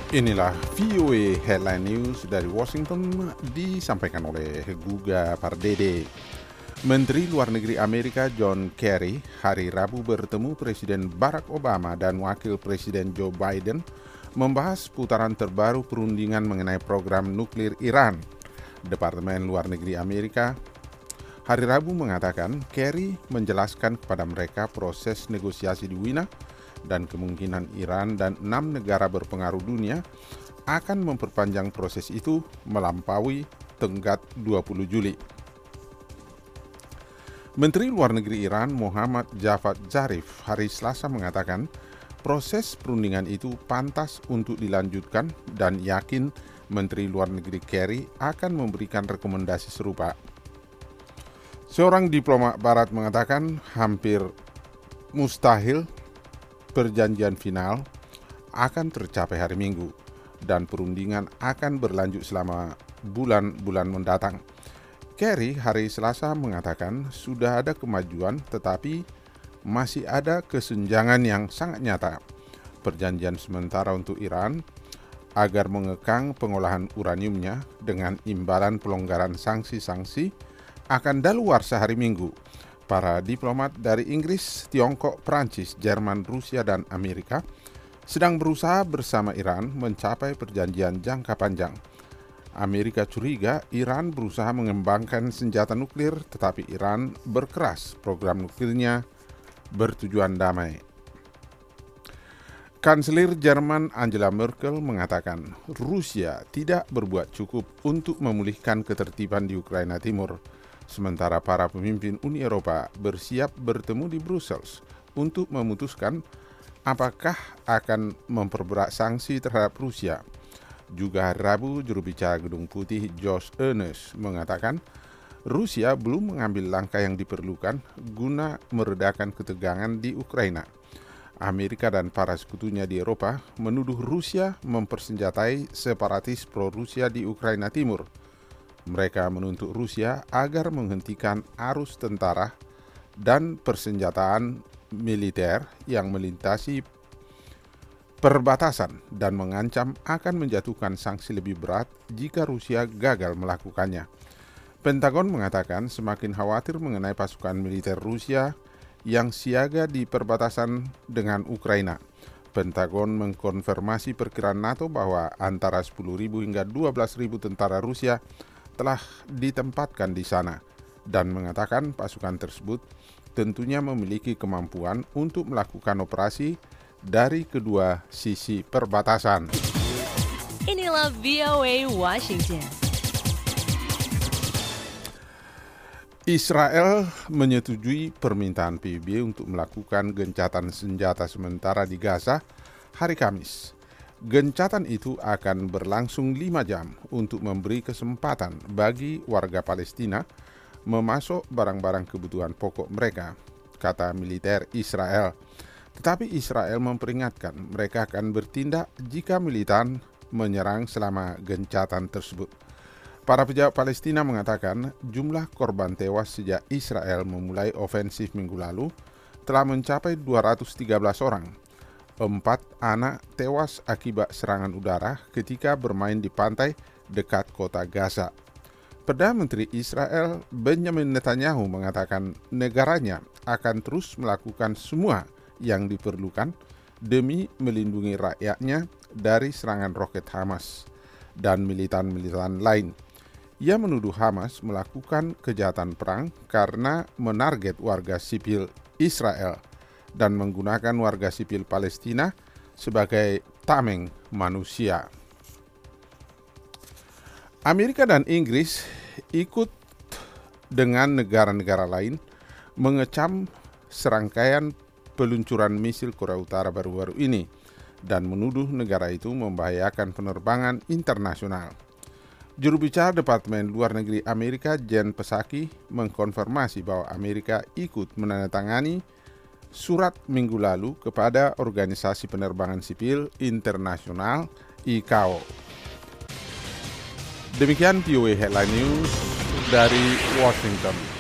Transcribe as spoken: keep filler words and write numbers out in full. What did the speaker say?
Inilah V O A Headline News dari Washington disampaikan oleh Guga Pardede. Menteri Luar Negeri Amerika John Kerry hari Rabu bertemu Presiden Barack Obama dan Wakil Presiden Joe Biden membahas putaran terbaru perundingan mengenai program nuklir Iran. Departemen Luar Negeri Amerika hari Rabu mengatakan Kerry menjelaskan kepada mereka proses negosiasi di Wina dan kemungkinan Iran dan enam negara berpengaruh dunia akan memperpanjang proses itu melampaui tenggat dua puluh Juli. Menteri Luar Negeri Iran Muhammad Javad Zarif hari Selasa mengatakan proses perundingan itu pantas untuk dilanjutkan dan yakin Menteri Luar Negeri Kerry akan memberikan rekomendasi serupa. Seorang diplomat Barat mengatakan hampir mustahil perjanjian final akan tercapai hari Minggu dan perundingan akan berlanjut selama bulan-bulan mendatang. Kerry hari Selasa mengatakan sudah ada kemajuan tetapi masih ada kesenjangan yang sangat nyata. Perjanjian sementara untuk Iran agar mengekang pengolahan uraniumnya dengan imbalan pelonggaran sanksi-sanksi akan daluarsa hari Minggu. Para diplomat dari Inggris, Tiongkok, Prancis, Jerman, Rusia, dan Amerika sedang berusaha bersama Iran mencapai perjanjian jangka panjang. Amerika curiga Iran berusaha mengembangkan senjata nuklir, tetapi Iran berkeras program nuklirnya bertujuan damai. Kanselir Jerman Angela Merkel mengatakan Rusia tidak berbuat cukup untuk memulihkan ketertiban di Ukraina Timur. Sementara para pemimpin Uni Eropa bersiap bertemu di Brussels untuk memutuskan apakah akan memperberat sanksi terhadap Rusia. Juga hari Rabu, juru bicara Gedung Putih Josh Earnest mengatakan Rusia belum mengambil langkah yang diperlukan guna meredakan ketegangan di Ukraina. Amerika dan para sekutunya di Eropa menuduh Rusia mempersenjatai separatis pro-Rusia di Ukraina Timur. Mereka menuntut Rusia agar menghentikan arus tentara dan persenjataan militer yang melintasi perbatasan dan mengancam akan menjatuhkan sanksi lebih berat jika Rusia gagal melakukannya. Pentagon mengatakan semakin khawatir mengenai pasukan militer Rusia yang siaga di perbatasan dengan Ukraina. Pentagon mengkonfirmasi perkiraan NATO bahwa antara sepuluh ribu hingga dua belas ribu tentara Rusia telah ditempatkan di sana dan mengatakan pasukan tersebut tentunya memiliki kemampuan untuk melakukan operasi dari kedua sisi perbatasan. Inilah V O A Washington. Israel menyetujui permintaan P B B untuk melakukan gencatan senjata sementara di Gaza hari Kamis. Gencatan itu akan berlangsung lima jam untuk memberi kesempatan bagi warga Palestina memasok barang-barang kebutuhan pokok mereka, kata militer Israel. Tetapi Israel memperingatkan mereka akan bertindak jika militan menyerang selama gencatan tersebut. Para pejabat Palestina mengatakan jumlah korban tewas sejak Israel memulai ofensif minggu lalu telah mencapai dua ratus tiga belas orang. Empat anak tewas akibat serangan udara ketika bermain di pantai dekat kota Gaza. Perdana Menteri Israel Benjamin Netanyahu mengatakan negaranya akan terus melakukan semua yang diperlukan demi melindungi rakyatnya dari serangan roket Hamas dan militan-militan lain. Ia menuduh Hamas melakukan kejahatan perang karena menarget warga sipil Israel dan menggunakan warga sipil Palestina sebagai tameng manusia. Amerika dan Inggris ikut dengan negara-negara lain mengecam serangkaian peluncuran misil Korea Utara baru-baru ini dan menuduh negara itu membahayakan penerbangan internasional. Juru bicara Departemen Luar Negeri Amerika Jen Psaki mengkonfirmasi bahwa Amerika ikut menandatangani surat minggu lalu kepada Organisasi Penerbangan Sipil Internasional I C A O. Demikian V O A Headline News dari Washington.